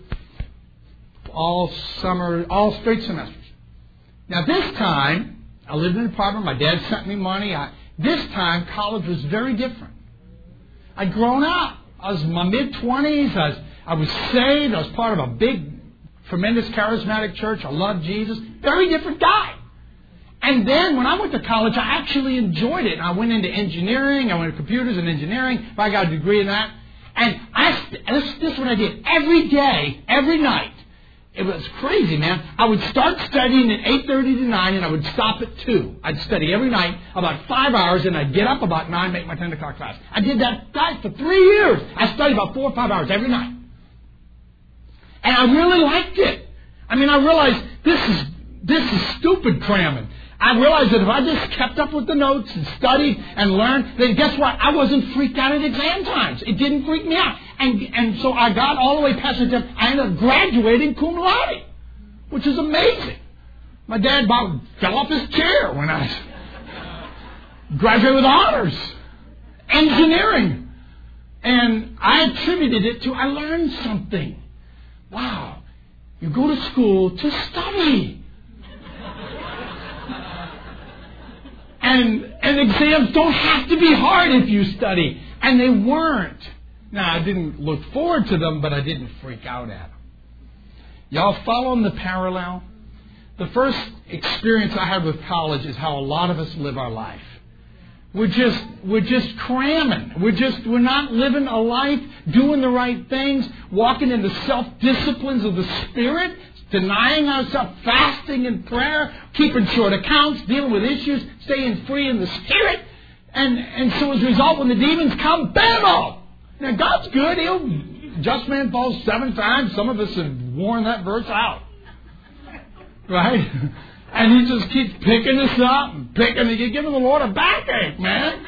all summer, all straight semesters. Now this time, I lived in an apartment. My dad sent me money. I, this time, college was very different. I'd grown up. I was in my mid-twenties. I was, I was saved. I was part of a big, tremendous charismatic church. I loved Jesus. Very different guy. And then when I went to college, I actually enjoyed it. And I went into engineering. I went to computers and engineering. I got a degree in that. And I, this, this is what I did. Every day, every night. It was crazy, man. I would start studying at eight thirty to nine, and I would stop at two. I'd study every night about five hours, and I'd get up about nine, make my ten o'clock class. I did that, that for three years. I studied about four or five hours every night. And I really liked it. I mean, I realized this is this is stupid cramming. I realized that if I just kept up with the notes and studied and learned, then guess what? I wasn't freaked out at exam times. It didn't freak me out. And and so I got all the way past the exam. I ended up graduating cum laude, which is amazing. My dad about fell off his chair when I graduated with honors. Engineering. And I attributed it to I learned something. Wow. You go to school to study. And, and exams don't have to be hard if you study. And they weren't. Now, I didn't look forward to them, but I didn't freak out at them. Y'all following the parallel? The first experience I had with college is how a lot of us live our life. We're just, we're just cramming. We're just, we're not living a life, doing the right things, walking in the self-disciplines of the Spirit, denying ourselves, fasting and prayer, keeping short accounts, dealing with issues, staying free in the Spirit. And, and so as a result, when the demons come, bam! Now, God's good. He'll, just man falls seven times. Some of us have worn that verse out. Right? And he just keeps picking us up and picking. You're giving the Lord a backache, man.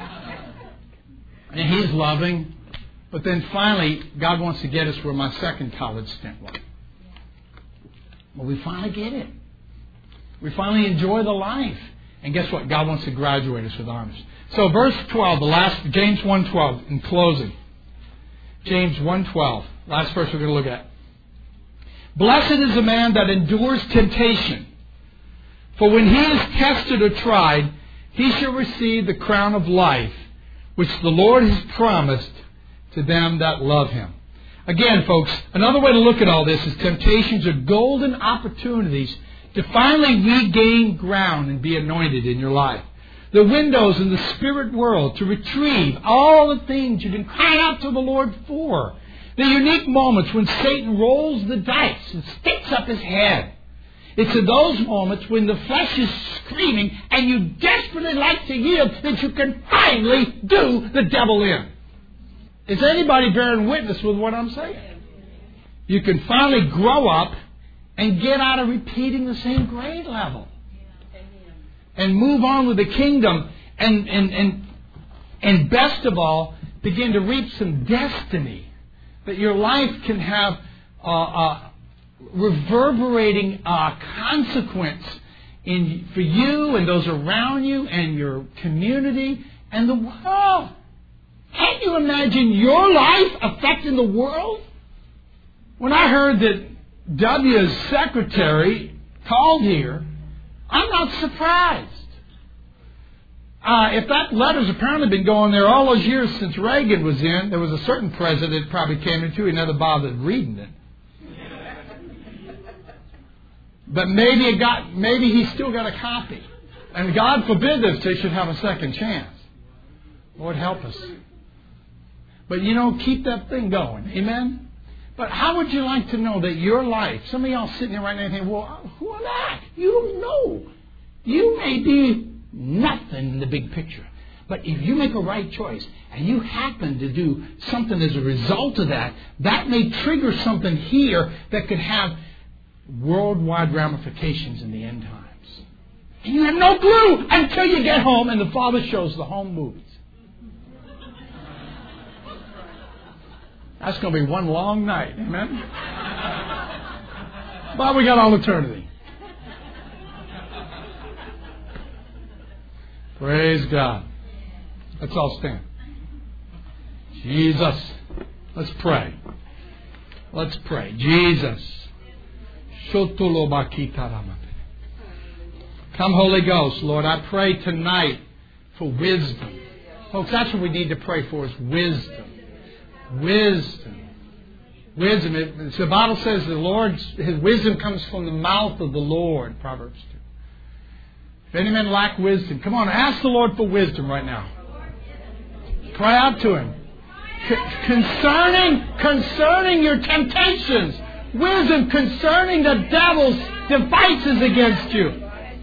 And He's loving. But then finally, God wants to get us where my second college stint was. Well, we finally get it. We finally enjoy the life. And guess what? God wants to graduate us with honors. So verse twelve, the last, James one twelve, in closing. James one twelve, last verse we're going to look at. Blessed is the man that endures temptation. For when he is tested or tried, he shall receive the crown of life, which the Lord has promised to them that love Him. Again, folks, another way to look at all this is temptations are golden opportunities to finally regain ground and be anointed in your life. the windows in the spirit world to retrieve all the things you've been crying out to the Lord for. The unique moments when Satan rolls the dice and sticks up his head. It's in those moments when the flesh is screaming and you desperately like to yield that you can finally do the devil in. Is anybody bearing witness with what I'm saying? You can finally grow up and get out of repeating the same grade level. And move on with the kingdom and, and, and, and best of all, begin to reap some destiny. That your life can have uh, uh, reverberating uh, consequence in for you and those around you and your community and the world. Can't you imagine your life affecting the world? When I heard that W's secretary called here, I'm not surprised. Uh, if that letter's apparently been going there all those years since Reagan was in, there was a certain president probably came into, he never bothered reading it. But maybe it got, maybe he still got a copy. And God forbid this, they should have a second chance. Lord help us. But you know, keep that thing going. Amen? But how would you like to know that your life, some of y'all sitting there right now thinking, well, who am I? You don't know. You may be nothing in the big picture. But if you make a right choice and you happen to do something as a result of that, that may trigger something here that could have worldwide ramifications in the end times. And you have no clue until you get home and the Father shows the home movies. That's going to be one long night. Amen? But we got all eternity. Praise God. Let's all stand. Jesus. Let's pray. Let's pray. Jesus. Come, Holy Ghost, Lord, I pray tonight for wisdom. Folks, that's what we need to pray for, is wisdom. Wisdom. Wisdom. It, the Bible says the Lord's, His wisdom comes from the mouth of the Lord, Proverbs two. If any man lack wisdom, come on, ask the Lord for wisdom right now. Cry out to Him. C- concerning, concerning your temptations. Wisdom concerning the devil's devices against you.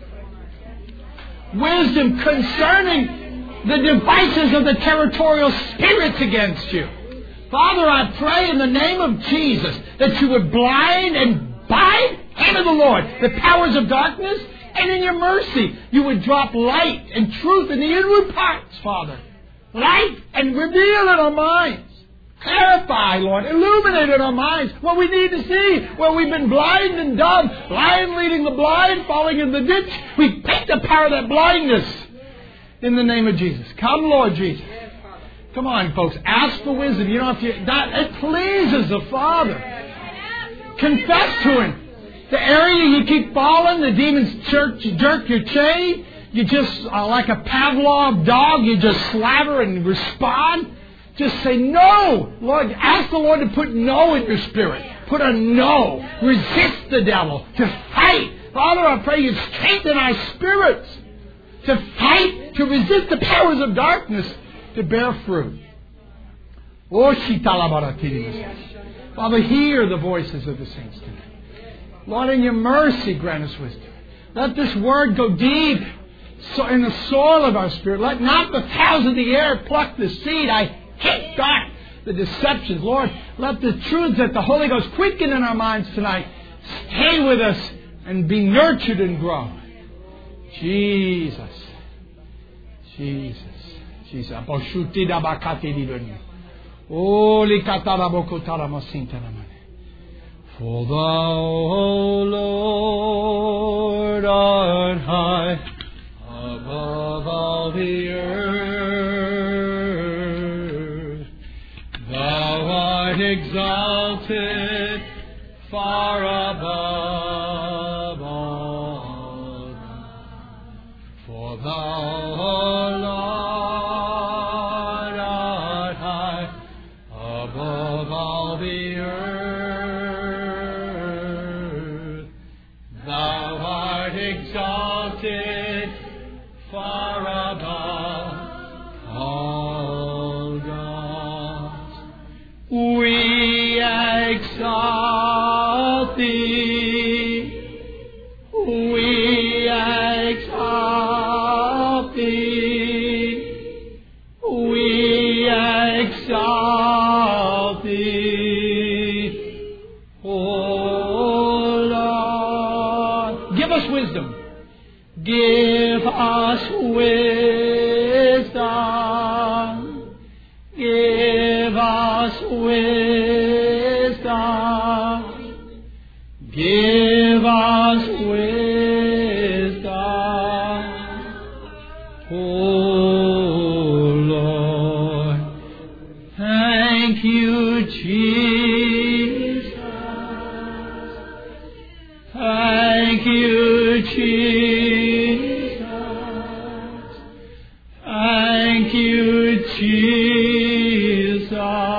Wisdom concerning the devices of the territorial spirits against you. Father, I pray in the name of Jesus that you would blind and bind, hand of the Lord, the powers of darkness, and in your mercy you would drop light and truth in the inward parts, Father. Light and reveal in our minds. Clarify, Lord. Illuminate in our minds what we need to see. Where we've been blind and dumb. Blind leading the blind, falling in the ditch. We take the power of that blindness in the name of Jesus. Come, Lord Jesus. Come on, folks. Ask for wisdom. You know, if you that it pleases the Father. Confess to Him. The area you keep falling, the demons jerk, jerk your chain. You just, uh, like a Pavlov dog, you just slaver and respond. Just say no. Lord, ask the Lord to put no in your spirit. Put a no. Resist the devil. To fight. Father, I pray you strengthen our spirits. To fight, to resist the powers of darkness, to bear fruit. Father, hear the voices of the saints tonight. Lord, in your mercy, grant us wisdom. Let this word go deep so in the soil of our spirit. Let not the fowls of the air pluck the seed. I hate back the deceptions. Lord, let the truths that the Holy Ghost quicken in our minds tonight stay with us and be nurtured and grow. Jesus. Jesus. Jesus. For thou, O Lord, art high above all the earth. Thou art exalted far above all. For thou, O Lord, art high above all the earth. Thou art exalted far above. exalt thee. We exalt thee. We exalt thee. Oh Lord. Give us wisdom. Give us wisdom. Give us wisdom. Give us wisdom. Oh Lord. Thank you, Jesus. Thank you, Jesus. Thank you, Jesus.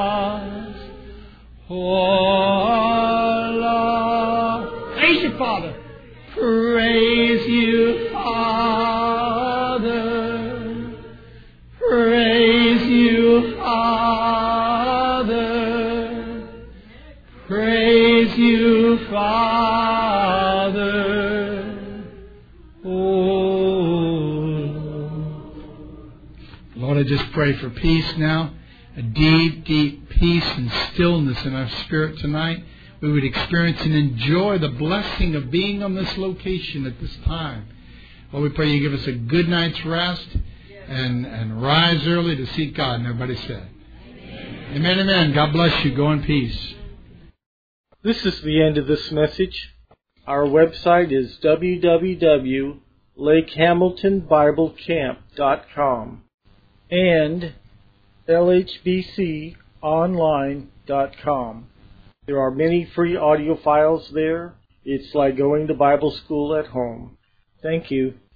Oh Lord. Praise you, Father. Praise you, Father. Praise you, Father. Praise you, Father. Oh Lord, I just pray for peace now. A deep, deep peace and stillness in our spirit tonight. We would experience and enjoy the blessing of being on this location at this time. Lord, we pray you give us a good night's rest and, and rise early to seek God. And everybody said, Amen, amen. Amen. God bless you. Go in peace. This is the end of this message. Our website is w w w dot lake hamilton bible camp dot com and l h b c online dot com. There are many free audio files there. It's like going to Bible school at home. Thank you.